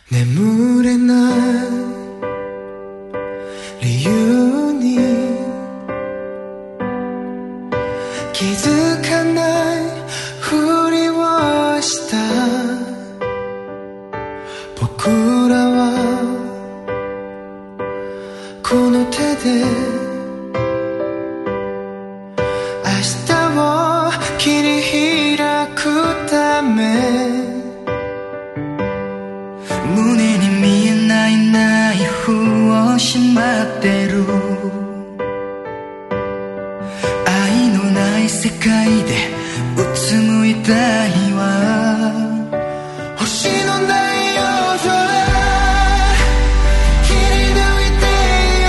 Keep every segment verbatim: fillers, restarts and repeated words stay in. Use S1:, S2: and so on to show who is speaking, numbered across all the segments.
S1: 眠れない理由に気づかないふりをした僕らはこの手で明日を切り開くため
S2: 胸に見えないナイフをしまってる愛のない世界でうつむいたいわ
S1: 星のない夜空切り抜いてよ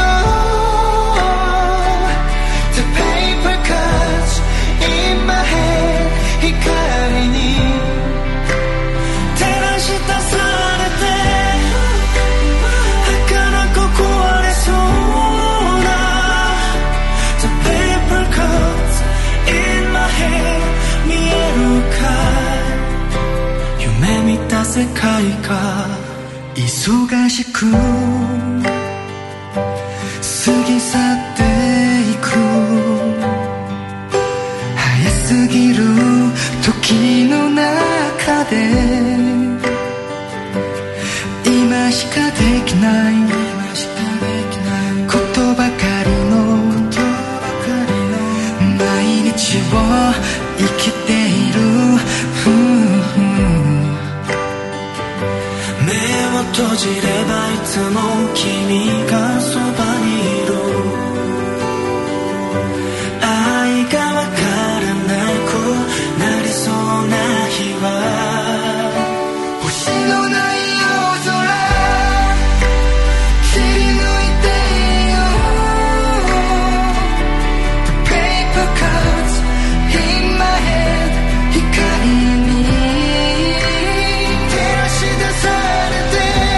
S1: The paper cuts in my head 光に照らし出されて儚く壊れそうな The paper cuts in my head 見えるか夢見た世界が
S2: 忙しく過ぎ去っていく早すぎる時の中で今しかできないことばかりの毎日を生きている
S1: 目を閉じればいつも君がそばにいる愛がわからなくなりそうな日は
S2: 星のない夜空切り抜いてよ The paper cuts in my head 光に
S1: 照らし出されて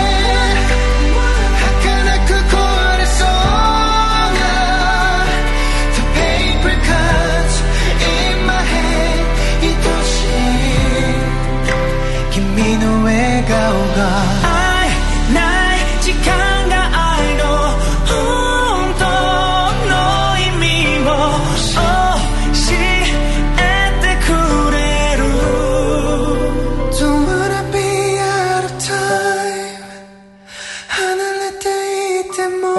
S1: 儚く壊れそうな The paper cuts in my head 愛しい君の笑顔が愛ない時間が愛の本当の意味を教えてくれる Don't wanna be out of time 離れていても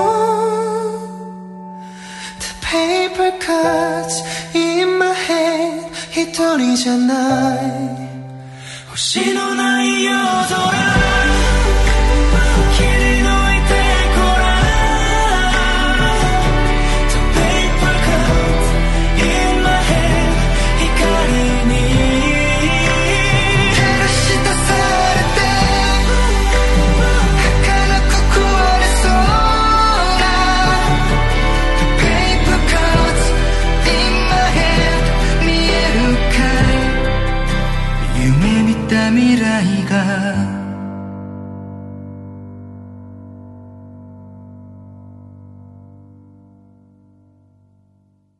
S1: The paper cuts in my head 一人じゃない星のない夜空切り抜いてごらん The paper cuts in my head 光に
S2: 照らし出されて儚く壊れそうな The paper cuts in my head 見えるかい夢見た未来が